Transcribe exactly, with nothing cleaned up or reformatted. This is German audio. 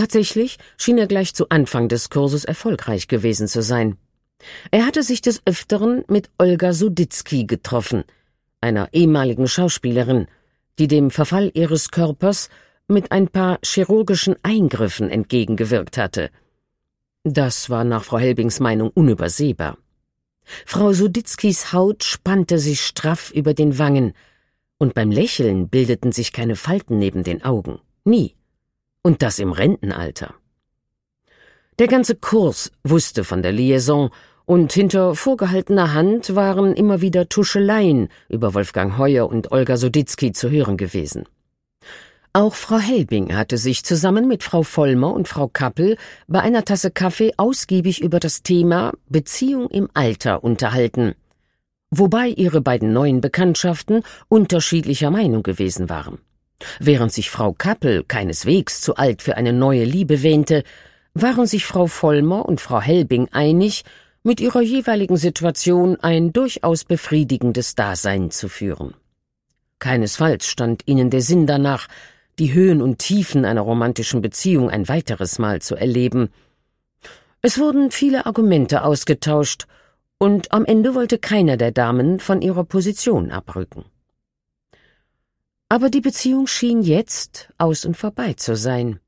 Tatsächlich schien er gleich zu Anfang des Kurses erfolgreich gewesen zu sein. Er hatte sich des Öfteren mit Olga Suditzky getroffen, einer ehemaligen Schauspielerin, die dem Verfall ihres Körpers mit ein paar chirurgischen Eingriffen entgegengewirkt hatte. Das war nach Frau Helbings Meinung unübersehbar. Frau Suditzkys Haut spannte sich straff über den Wangen, und beim Lächeln bildeten sich keine Falten neben den Augen. Nie. Und das im Rentenalter. Der ganze Kurs wusste von der Liaison, und hinter vorgehaltener Hand waren immer wieder Tuscheleien über Wolfgang Heuer und Olga Suditzky zu hören gewesen. Auch Frau Helbing hatte sich zusammen mit Frau Vollmer und Frau Kappel bei einer Tasse Kaffee ausgiebig über das Thema Beziehung im Alter unterhalten, wobei ihre beiden neuen Bekanntschaften unterschiedlicher Meinung gewesen waren. Während sich Frau Kappel keineswegs zu alt für eine neue Liebe wähnte, waren sich Frau Vollmer und Frau Helbing einig, mit ihrer jeweiligen Situation ein durchaus befriedigendes Dasein zu führen. Keinesfalls stand ihnen der Sinn danach, die Höhen und Tiefen einer romantischen Beziehung ein weiteres Mal zu erleben. Es wurden viele Argumente ausgetauscht, und am Ende wollte keiner der Damen von ihrer Position abrücken. Aber die Beziehung schien jetzt aus und vorbei zu sein.